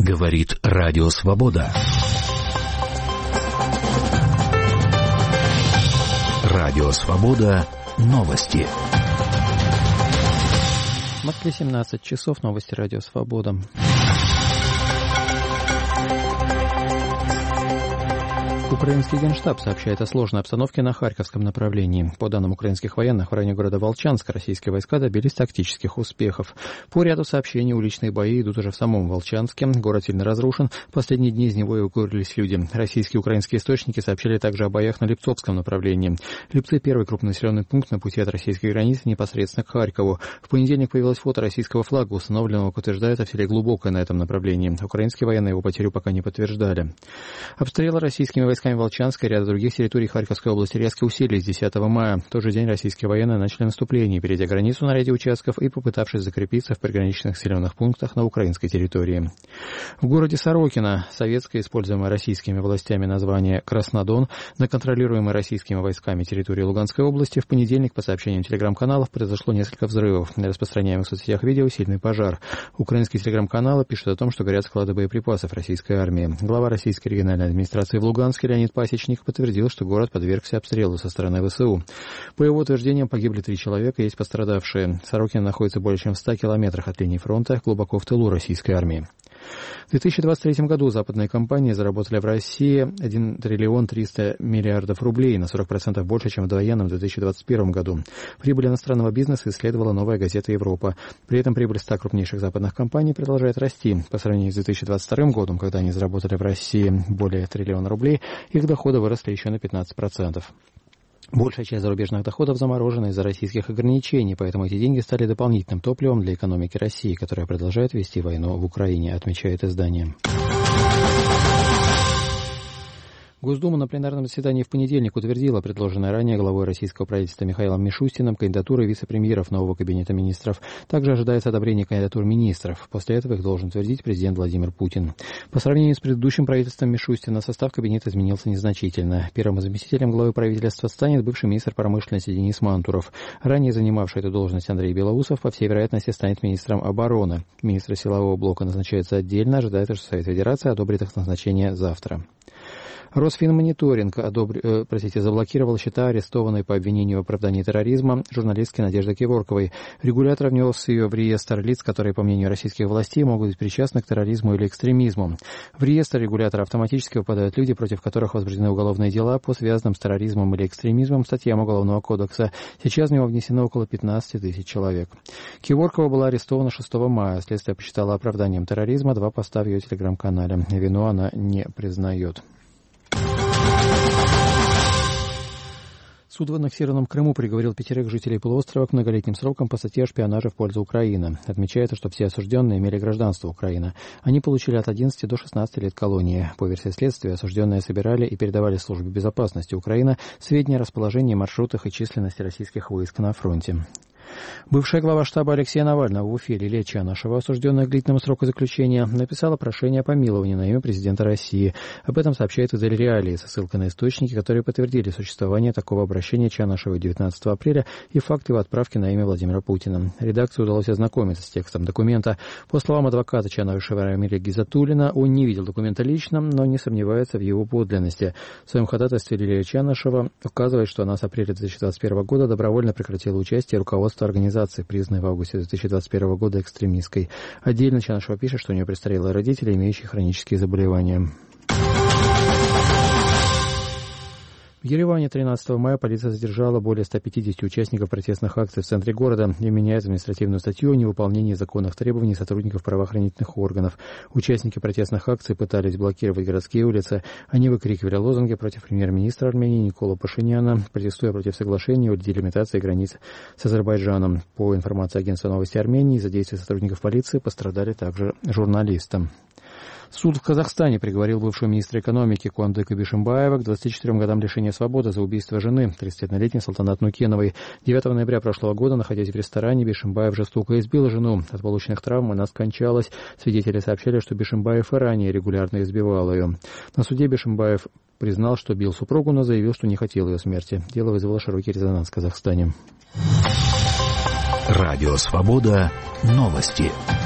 Говорит Радио Свобода. Радио Свобода. Новости. В Москве 17 часов. Новости Радио Свобода. Украинский Генштаб сообщает о сложной обстановке на Харьковском направлении. По данным украинских военных, в районе города Волчанск российские войска добились тактических успехов. По ряду сообщений уличные бои идут уже в самом Волчанске. Город сильно разрушен. В последние дни из него эвакуировались люди. Российские и украинские источники сообщали также о боях на Липцовском направлении. Липцы – первый крупный населенный пункт на пути от российской границы непосредственно к Харькову. В понедельник появилось фото российского флага, установленного, как утверждается, в селе Глубокое на этом направлении. Украинские военные его потерю пока не подтверждали. Обстрелы российскими войсками Волчанска и ряда других территорий Харьковской области резко усилились 10 мая. В тот же день российские военные начали наступление, перейдя границу на ряде участков и попытавшись закрепиться в приграничных населенных пунктах на украинской территории. В городе Сорокино советское, используемое российскими властями название Краснодон, на контролируемой российскими войсками территории Луганской области в понедельник, по сообщениям телеграм-каналов, произошло несколько взрывов. На распространяемых в соцсетях видео сильный пожар. Украинские телеграм-каналы пишут о том, что горят склады боеприпасов российской армии. Глава российской региональной администрации в Луганске Леонид Пасечник подтвердил, что город подвергся обстрелу со стороны ВСУ. По его утверждениям, погибли 3 человека, есть пострадавшие. Сорокино находится более чем в 100 километрах от линии фронта, глубоко в тылу российской армии. В 2023 году западные компании заработали в России 1 триллион 300 миллиардов рублей, на 40% больше, чем в довоенном 2021 году. Прибыль иностранного бизнеса исследовала «Новая газета Европа». При этом прибыль 100 крупнейших западных компаний продолжает расти. По сравнению с 2022 годом, когда они заработали в России более триллиона рублей, их доходы выросли еще на 15%. Большая часть зарубежных доходов заморожена из-за российских ограничений, поэтому эти деньги стали дополнительным топливом для экономики России, которая продолжает вести войну в Украине, отмечает издание. Госдума на пленарном заседании в понедельник утвердила предложенные ранее главой российского правительства Михаилом Мишустиным кандидатуры вице-премьеров нового кабинета министров. Также ожидается одобрение кандидатур министров. После этого их должен утвердить президент Владимир Путин. По сравнению с предыдущим правительством Мишустина состав кабинета изменился незначительно. Первым заместителем главы правительства станет бывший министр промышленности Денис Мантуров. Ранее занимавший эту должность Андрей Белоусов, по всей вероятности, станет министром обороны. Министры силового блока назначаются отдельно. Ожидается, что Совет Федерации одобрит их назначение завтра. Росфинмониторинг заблокировал счета, арестованной по обвинению в оправдании терроризма журналистки Надежды Кеворковой. Регулятор внес ее в реестр лиц, которые, по мнению российских властей, могут быть причастны к терроризму или экстремизму. В реестр регулятора автоматически попадают люди, против которых возбуждены уголовные дела по связанным с терроризмом или экстремизмом статьям Уголовного кодекса. Сейчас в него внесено около 15 тысяч человек. Кеворкова была арестована 6 мая. Следствие посчитало оправданием терроризма 2 поста в ее телеграм-канале. Вину она не признает. Суд в аннексированном Крыму приговорил 5 жителей полуострова к многолетним срокам по статье о шпионаже в пользу Украины. Отмечается, что все осужденные имели гражданство Украины. Они получили от 11 до 16 лет колонии. По версии следствия, осужденные собирали и передавали службе безопасности Украины сведения о расположении, маршрутах и численности российских войск на фронте. Бывшая глава штаба Алексея Навального в Уфе Лилия Чанышева, осужденная к длительному сроку заключения, написала прошение о помиловании на имя президента России. Об этом сообщает изделие «Реалии» со ссылкой на источники, которые подтвердили существование такого обращения Чанышевой 19 апреля и факт его отправки на имя Владимира Путина. Редакции удалось ознакомиться с текстом документа. По словам адвоката Чанышевой Рамиля Гизатуллина, он не видел документа лично, но не сомневается в его подлинности. В своем ходатайстве Лилия Чанышева указывает, что она с апреля 2021 года добровольно прекратила участие руководства организации, признанной в августе 2021 года экстремистской. Отдельно Чанышева пишет, что у нее престарелые родители, имеющие хронические заболевания. В Ереване 13 мая полиция задержала более 150 участников протестных акций в центре города и меняет административную статью о невыполнении законных требований сотрудников правоохранительных органов. Участники протестных акций пытались блокировать городские улицы. Они выкрикивали лозунги против премьер-министра Армении Никола Пашиняна, протестуя против соглашения о делимитации границ с Азербайджаном. По информации агентства новости Армении, из-за действий сотрудников полиции пострадали также журналисты. Суд в Казахстане приговорил бывшего министра экономики Куандыка Бишимбаева к 24 годам лишения свободы за убийство жены, 31-летней Салтанат Нукеновой. 9 ноября прошлого года, находясь в ресторане, Бишимбаев жестоко избил жену. От полученных травм она скончалась. Свидетели сообщали, что Бишимбаев и ранее регулярно избивал ее. На суде Бишимбаев признал, что бил супругу, но заявил, что не хотел ее смерти. Дело вызвало широкий резонанс в Казахстане. Радио «Свобода». Новости.